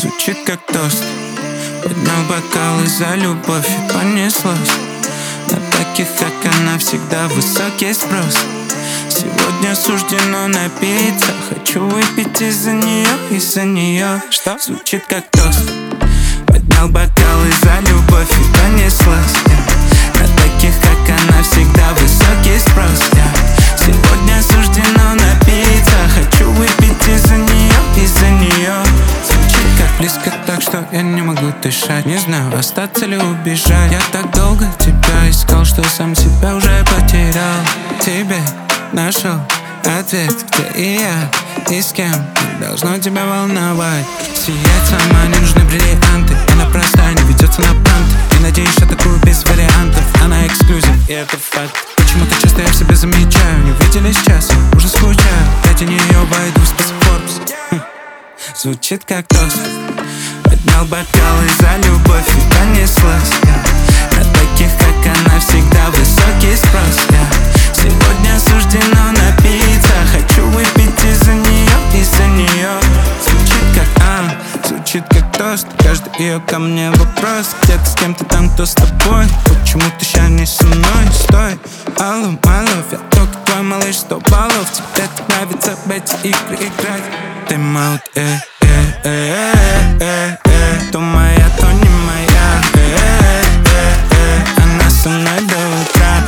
звучит как тост. Поднял бокалы за любовь и понеслось. На таких, как она, всегда высокий спрос. Сегодня суждено напиться. Хочу выпить из-за нее, из-за нее. Что? Звучит как тост. Поднял бокалы за любовь и понеслось. На таких, как она, всегда высокий спрос. Сегодня суждено напиться. Хочу выпить из-за нее, из-за нее. Звучит как близко, так что я не могу дышать. Не знаю, остаться или убежать. Я так долго тебя искал, что сам себя уже потерял. Тебе нашел ответ, где и я, и с кем. Не должно тебя волновать. Сиять сама, не нужны бриллианты. Она простая, не ведется на панты. И надеюсь, что такую без вариантов. Она эксклюзив, и это факт. Почему-то часто я в себе замечаю. Не виделись час, уже скучаю. Ради нее войду в список Forbes. Звучит как тост. Поднял бокалы за любовь и понеслась. На таких, как она, всегда высокий спрос. Сегодня суждено напиться. Хочу выпить из-за нее, из-за нее. Звучит как тост. Каждый ее ко мне вопрос. Где-то с кем-то там, кто с тобой. Почему ты ща не со мной? Стой, алло, my love. Я только твой малыш, 100 баллов. Тебе так нравится в эти игры играть. Ты маут, то моя, то не моя. Она со мной до утра.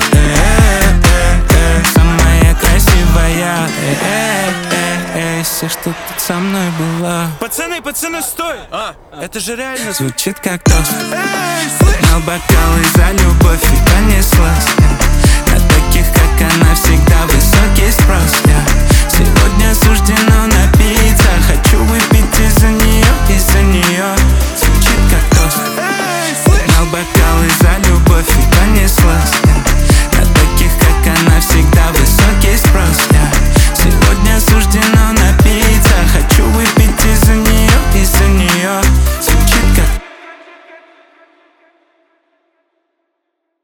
Самая красивая. Все, что тут со мной была. Пацаны, стой! Это же реально звучит как тост. Поднял бокалы за любовь и понеслась. На таких, как она, всегда высокий спрос. Сегодня суждено напиться. Хочу выпить из